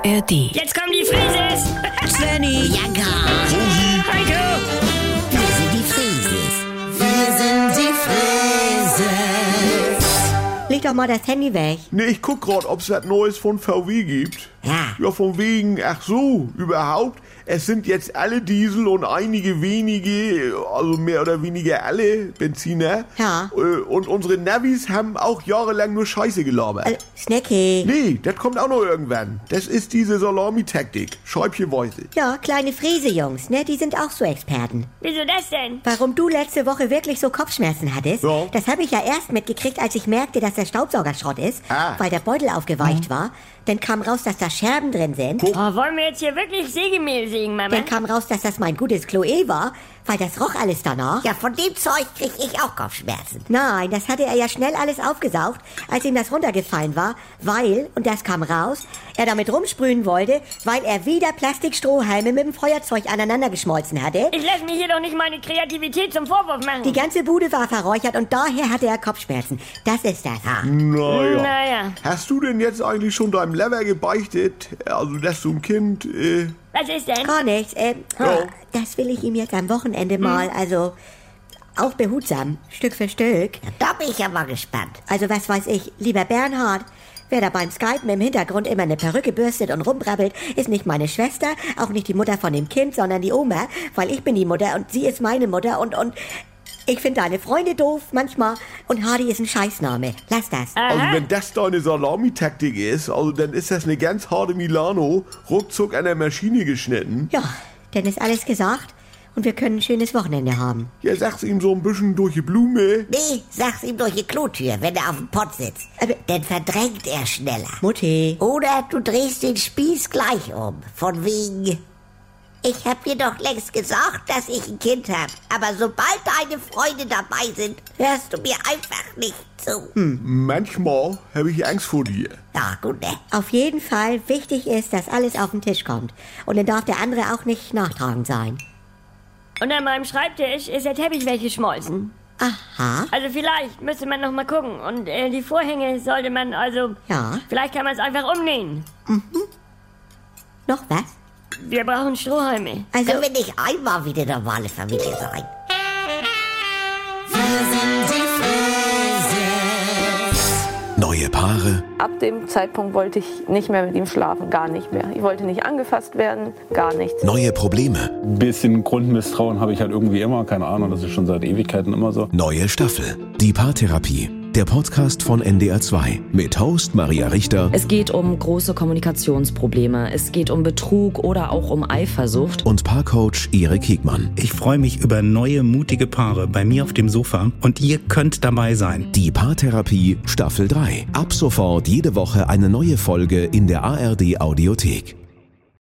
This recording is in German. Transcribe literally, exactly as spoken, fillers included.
R D. Jetzt kommen die Frises! Svenny, Ja, gar. Heiko! Wir sind die Frieses. Wir sind die Frieses. leg doch mal das Handy weg. Nee, ich guck grad, ob's was Neues von V W gibt. Ja. Ja, von wegen, ach so, überhaupt. Es sind jetzt alle Diesel und einige wenige, also mehr oder weniger alle Benziner. Ja. Äh, Und unsere Navis haben auch jahrelang nur Scheiße gelabert. Äh, Snacky. Nee, das kommt auch noch irgendwann. Das ist diese Salami-Taktik. Scheibchenweise. Ja, kleine Friese-Jungs, ne? Die sind auch so Experten. Wieso das denn? Warum du letzte Woche wirklich so Kopfschmerzen hattest, Ja. das habe ich ja erst mitgekriegt, als ich merkte, dass der Staubsauger Schrott ist, Ah. weil der Beutel aufgeweicht war. Dann kam raus, dass da Scherben drin sind. Guck. Oh, wollen wir jetzt hier wirklich Sägemehl sägen, Mama? Dann kam raus, dass das mein gutes Chloe war, weil das roch alles danach. Ja, von dem Zeug krieg ich auch Kopfschmerzen. Nein, das hatte er ja schnell alles aufgesaugt, als ihm das runtergefallen war, weil, und das kam raus, er damit rumsprühen wollte, weil er wieder Plastikstrohhalme mit dem Feuerzeug aneinander geschmolzen hatte. Ich lasse mir hier doch nicht meine Kreativität zum Vorwurf machen. Die ganze Bude war verräuchert und daher hatte er Kopfschmerzen. Das ist das. Naja. Naja. Hast du denn jetzt eigentlich schon deinem Lever gebeichtet? Also, dass du ein Kind, äh... Was ist denn? Gar nichts. Äh, Ja. Das will ich ihm jetzt am Wochenende mal, also auch behutsam, Stück für Stück. Da bin ich ja mal gespannt. Also was weiß ich, lieber Bernhard, wer da beim Skypen im Hintergrund immer eine Perücke bürstet und rumbrabbelt, ist nicht meine Schwester, auch nicht die Mutter von dem Kind, sondern die Oma, weil ich bin die Mutter und sie ist meine Mutter und, und ich finde deine Freunde doof manchmal und Hardy ist ein Scheißname. Lass das. Also Aha. wenn das deine Salami-Taktik ist, also dann ist das eine ganz harte Milano, ruckzuck an der Maschine geschnitten. Ja, dann ist alles gesagt und wir können ein schönes Wochenende haben. Ja, sag's ihm so ein bisschen durch die Blume. Nee, sag's ihm durch die Klotür, wenn er auf dem Pott sitzt. Aber- Dann verdrängt er schneller. Mutti. Oder du drehst den Spieß gleich um. Von wegen... Ich hab dir doch längst gesagt, dass ich ein Kind hab. Aber sobald deine Freunde dabei sind, hörst du mir einfach nicht zu. Manchmal habe ich Angst vor dir. Ja, gut, ne? Auf jeden Fall wichtig ist, dass alles auf den Tisch kommt. Und dann darf der andere auch nicht nachtragend sein. Und an meinem Schreibtisch ist der Teppich weggeschmolzen. Aha. Also vielleicht müsste man noch mal gucken. Und äh, die Vorhänge sollte man also... Ja. Vielleicht kann man es einfach umnähen. Noch was? Wir brauchen Strohhalme. Also, Können wir nicht einmal wie eine normale Familie sein? Neue Paare, Ab dem Zeitpunkt wollte ich nicht mehr mit ihm schlafen, gar nicht mehr. Ich wollte nicht angefasst werden, gar nichts. neue Probleme, Ein bisschen Grundmisstrauen habe ich halt irgendwie immer, keine Ahnung, das ist schon seit Ewigkeiten immer so. neue Staffel. Die Paartherapie. Der Podcast von N D R zwei. Mit Host Maria Richter Es geht um große Kommunikationsprobleme, es geht um Betrug oder auch um Eifersucht. und Paarcoach Erik Hiegmann. Ich freue mich über neue, mutige Paare bei mir auf dem Sofa und ihr könnt dabei sein. Die Paartherapie Staffel drei. Ab sofort jede Woche eine neue Folge in der A R D Audiothek.